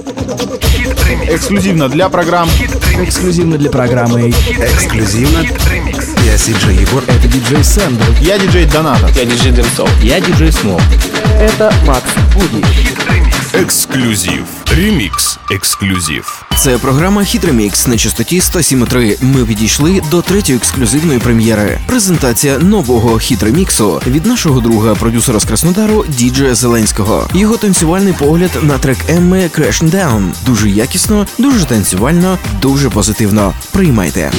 Эксклюзивно для программ. Эксклюзивно для программы. Эксклюзивно. Я Си-Джей Егор. Это диджей Сэндл. Я диджей Донатов. Я диджей Дэнсол. Я диджей Смол. Это Макс Буди. Ексклюзив. Ремікс. Ексклюзив. Це програма «Хіт Ремікс» на частоті 107.3. Ми підійшли до третьої ексклюзивної прем'єри. Презентація нового «Хіт Реміксу» від нашого друга, продюсера з Краснодару, діджея Зеленського. Його танцювальний погляд на трек Емми «Crashing Down». Дуже якісно, дуже танцювально, дуже позитивно. Приймайте.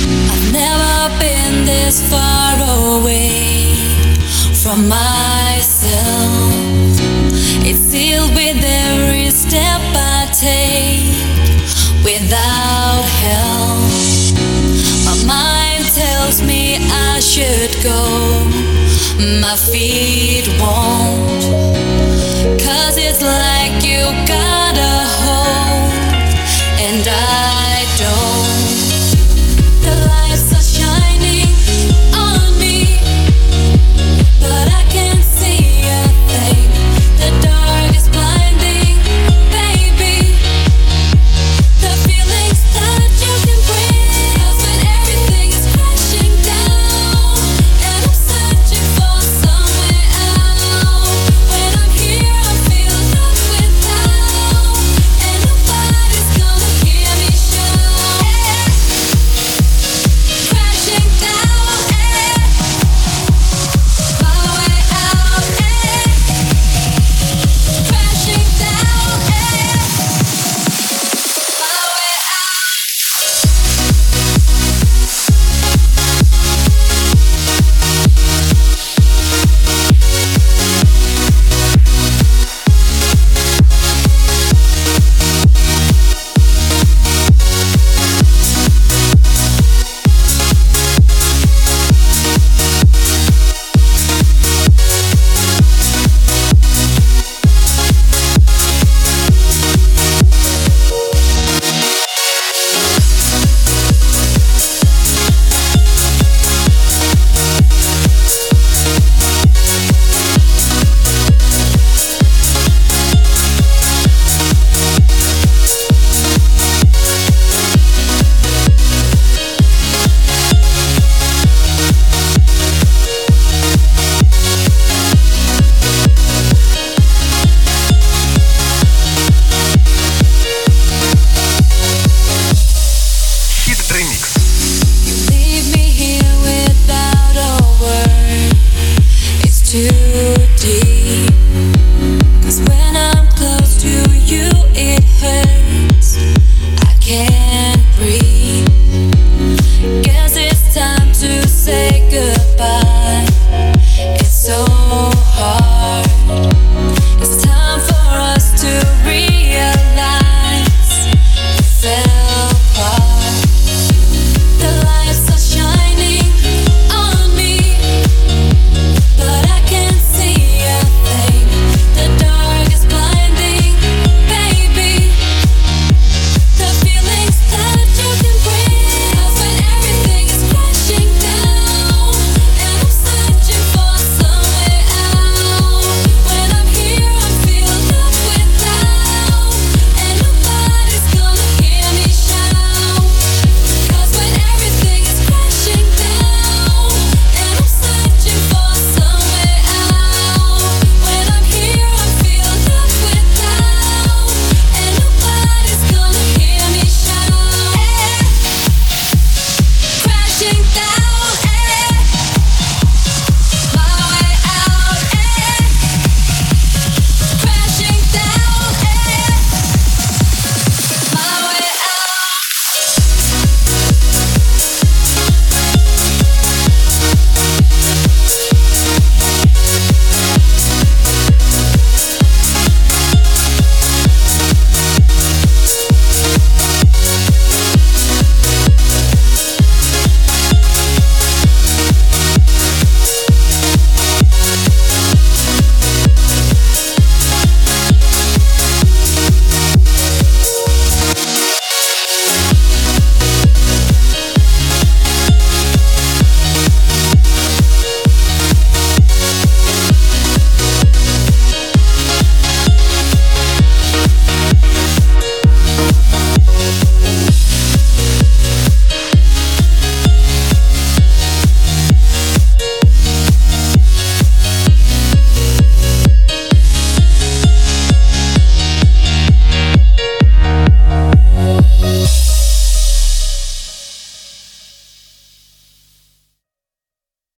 It's sealed with every step I take. Without help, my mind tells me I should go. My feet won't, 'cause it's like you gotta